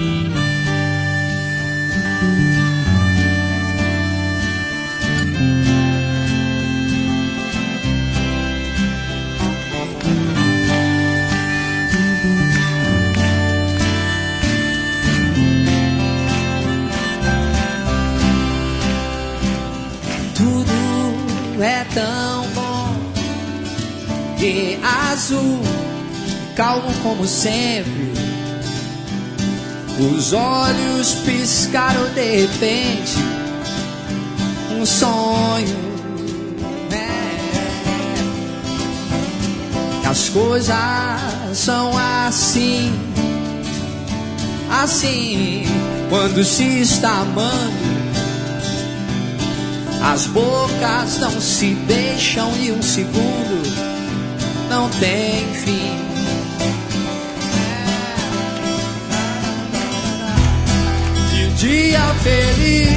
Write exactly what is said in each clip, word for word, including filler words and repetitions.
É tão bom e azul, calmo como sempre. Os olhos piscaram de repente, um sonho. É. As coisas são assim, assim, quando se está amando. As bocas não se deixam e um segundo não tem fim. E um dia feliz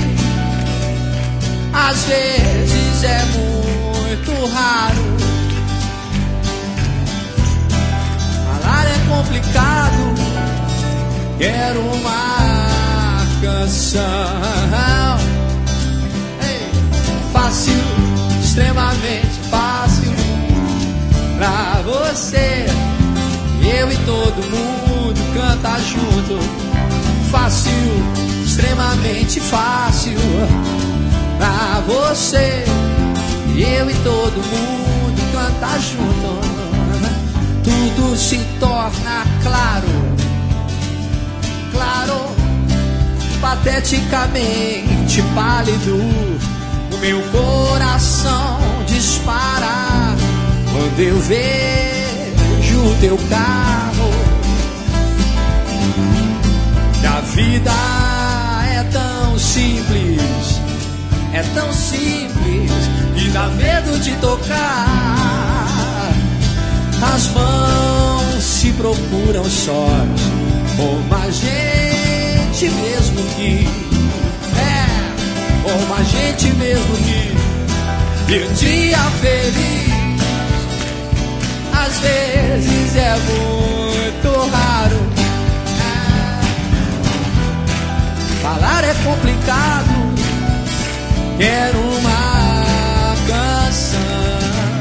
às vezes é muito raro. Falar é complicado, quero uma canção. Fácil, extremamente fácil pra você. Eu e todo mundo canta junto. Fácil, extremamente fácil pra você. Eu e todo mundo canta junto. Tudo se torna claro, claro, pateticamente pálido. O meu coração dispara quando eu vejo o teu carro. A vida é tão simples, é tão simples, e dá medo de tocar. As mãos se procuram sós, como a gente mesmo que é. Como a gente mesmo que e um dia feliz às vezes é muito raro. É. Falar é complicado, quero uma canção.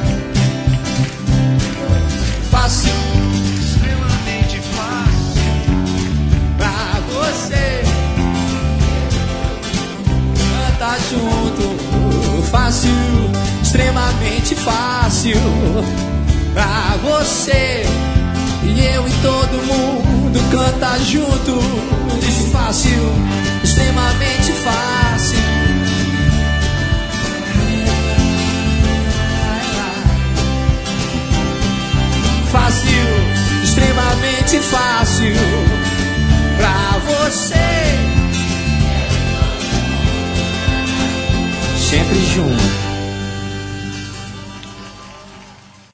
Fácil, extremamente fácil pra você. Tá junto, fácil, extremamente fácil pra você. E eu e todo mundo canta junto. Diz fácil,